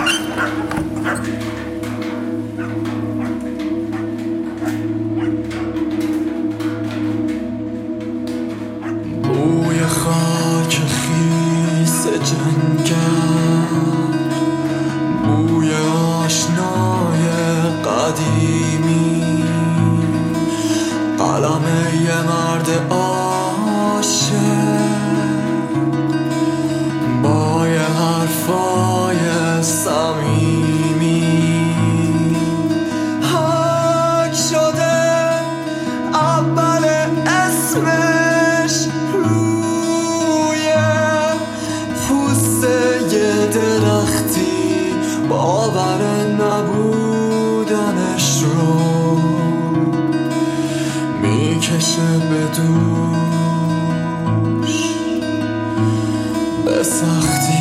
بوی خاک خیس جنگل، بوی آشنای قدیمی، قلم یه مرد عاشق با یه حرفای صمیمی. حک شده اول اسمش روی پوست یه درختی، باور نبودنش رو میکشه به دوش به سختی.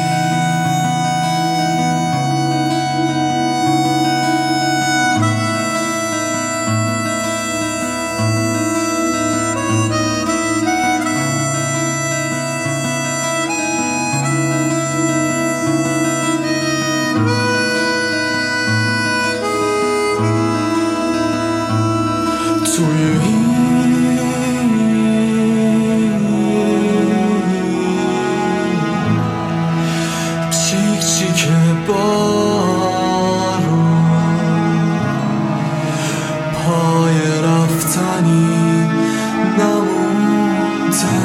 توی این چیک چیک بارون، پای رفتنی نمونده،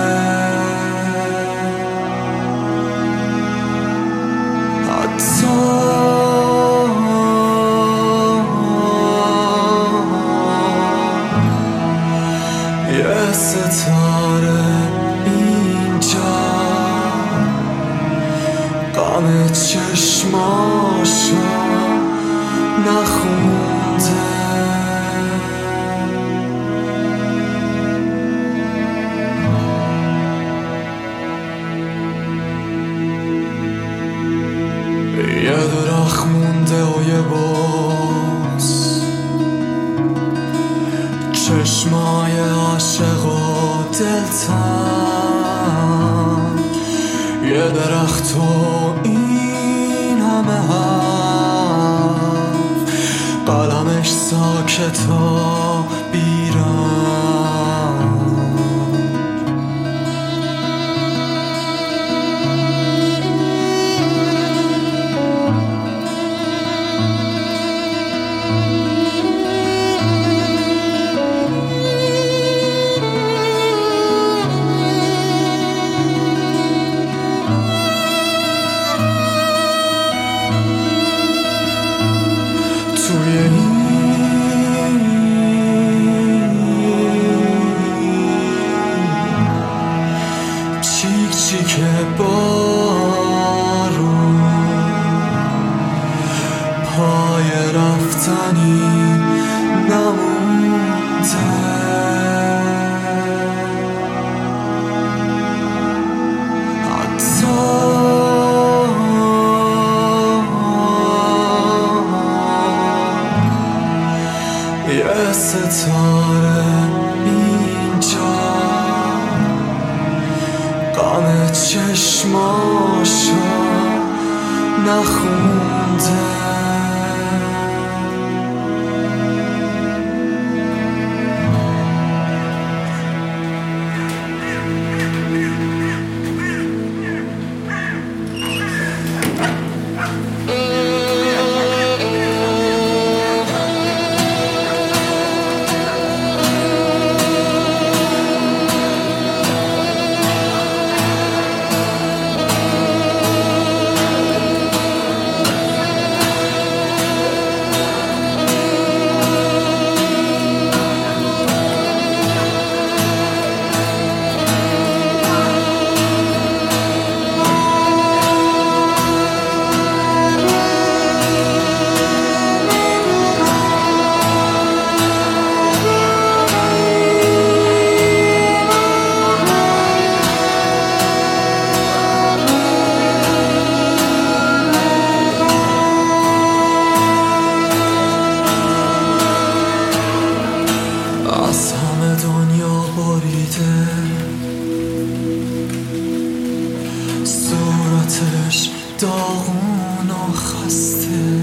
حتی یه ستاره اینجا غم چشماشو نخونده. یه درخت مونده و یه باز، چشمای عاشق و دلتنگ، یه درخت و این همه حرف، قلمش ساکت و بیرنگ. توی این چیک چیک بارون، پای رفتنی نمونده، حتی یه ستاره اینجا غم چشماشو نخونده. پریشون و خسته،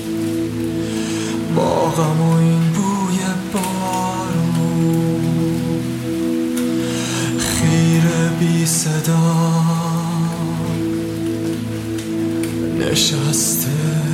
با غم و این بوی بارون، خیره بی صدا نشسته.